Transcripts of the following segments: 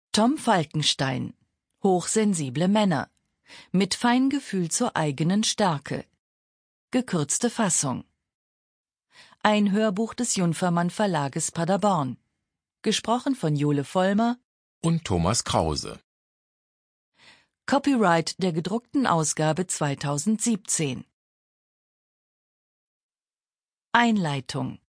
Tom Falkenstein. Hochsensible Männer. Mit Feingefühl zur eigenen Stärke. Gekürzte Fassung. Ein Hörbuch des Junfermann Verlages Paderborn. Gesprochen von Jole Vollmer und Thomas Krause. Copyright der gedruckten Ausgabe 2017. Einleitung.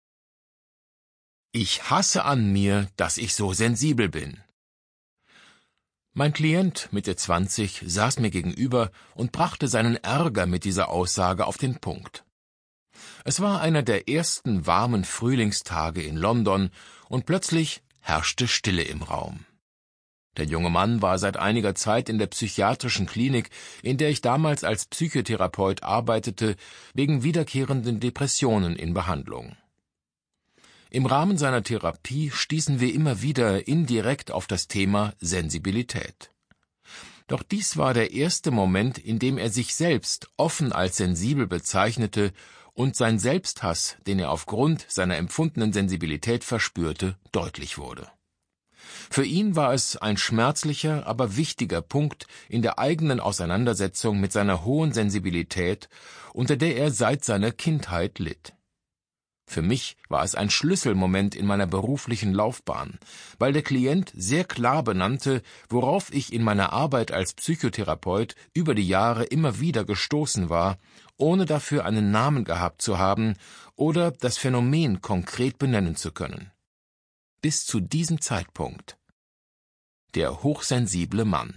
Ich hasse an mir, dass ich so sensibel bin. Mein Klient, Mitte 20, saß mir gegenüber und brachte seinen Ärger mit dieser Aussage auf den Punkt. Es war einer der ersten warmen Frühlingstage in London und plötzlich herrschte Stille im Raum. Der junge Mann war seit einiger Zeit in der psychiatrischen Klinik, in der ich damals als Psychotherapeut arbeitete, wegen wiederkehrenden Depressionen in Behandlung. Im Rahmen seiner Therapie stießen wir immer wieder indirekt auf das Thema Sensibilität. Doch dies war der erste Moment, in dem er sich selbst offen als sensibel bezeichnete und sein Selbsthass, den er aufgrund seiner empfundenen Sensibilität verspürte, deutlich wurde. Für ihn war es ein schmerzlicher, aber wichtiger Punkt in der eigenen Auseinandersetzung mit seiner hohen Sensibilität, unter der er seit seiner Kindheit litt. Für mich war es ein Schlüsselmoment in meiner beruflichen Laufbahn, weil der Klient sehr klar benannte, worauf ich in meiner Arbeit als Psychotherapeut über die Jahre immer wieder gestoßen war, ohne dafür einen Namen gehabt zu haben oder das Phänomen konkret benennen zu können. Bis zu diesem Zeitpunkt. Der hochsensible Mann.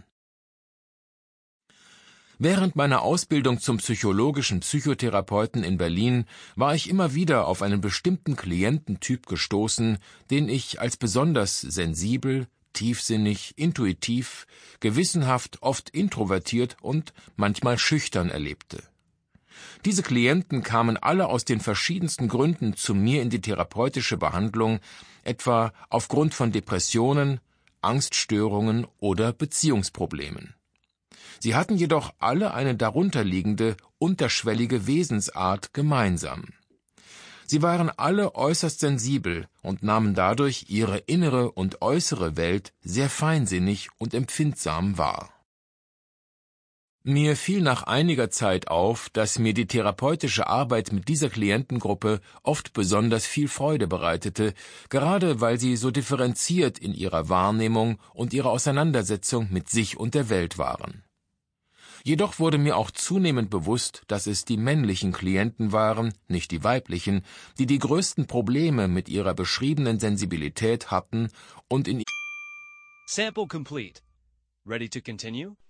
Während meiner Ausbildung zum psychologischen Psychotherapeuten in Berlin war ich immer wieder auf einen bestimmten Kliententyp gestoßen, den ich als besonders sensibel, tiefsinnig, intuitiv, gewissenhaft, oft introvertiert und manchmal schüchtern erlebte. Diese Klienten kamen alle aus den verschiedensten Gründen zu mir in die therapeutische Behandlung, etwa aufgrund von Depressionen, Angststörungen oder Beziehungsproblemen. Sie hatten jedoch alle eine darunterliegende, unterschwellige Wesensart gemeinsam. Sie waren alle äußerst sensibel und nahmen dadurch ihre innere und äußere Welt sehr feinsinnig und empfindsam wahr. Mir fiel nach einiger Zeit auf, dass mir die therapeutische Arbeit mit dieser Klientengruppe oft besonders viel Freude bereitete, gerade weil sie so differenziert in ihrer Wahrnehmung und ihrer Auseinandersetzung mit sich und der Welt waren. Jedoch wurde mir auch zunehmend bewusst, dass es die männlichen Klienten waren, nicht die weiblichen, die die größten Probleme mit ihrer beschriebenen Sensibilität hatten und in Sample complete. Ready to continue?